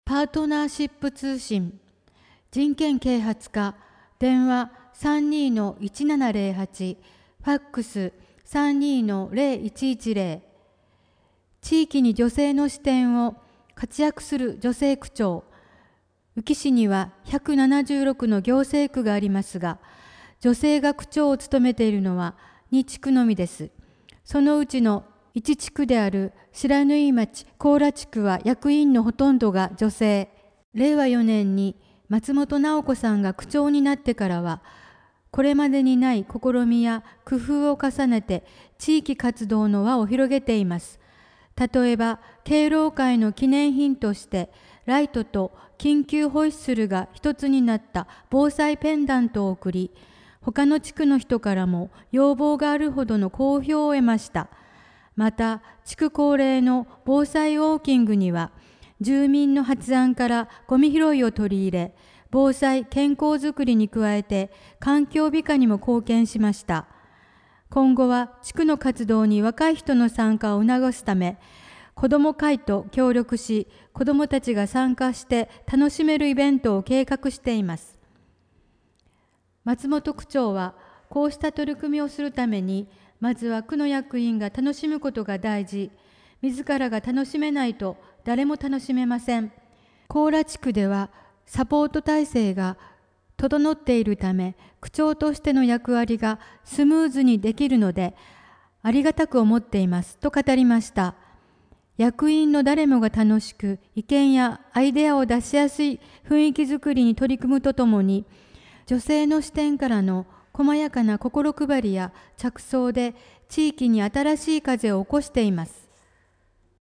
パートナーシップ通信、人権啓発課、電話 32-1708、ファックス 32-0110、地域に女性の視点を活躍する女性区長。宇城市には176の行政区がありますが、女性が区長を務めているのは2地区のみです。そのうちの1地区である白縫町高良地区は役員のほとんどが女性。令和4年に松本直子さんが区長になってからは、これまでにない試みや工夫を重ねて地域活動の輪を広げています。例えば、敬老会の記念品として、ライトと緊急ホイッスルが一つになった防災ペンダントを送り、他の地区の人からも要望があるほどの好評を得ました。また、地区恒例の防災ウォーキングには、住民の発案からゴミ拾いを取り入れ、防災・健康づくりに加えて環境美化にも貢献しました。今後は地区の活動に若い人の参加を促すため、子ども会と協力し、子どもたちが参加して楽しめるイベントを計画しています。松本区長は、こうした取り組みをするために、まずは区の役員が楽しむことが大事。自らが楽しめないと誰も楽しめません。高良地区ではサポート体制が整っているため、区長としての役割がスムーズにできるので、ありがたく思っていますと語りました。役員の誰もが楽しく意見やアイデアを出しやすい雰囲気づくりに取り組むとともに、女性の視点からの細やかな心配りや着想で地域に新しい風を起こしています。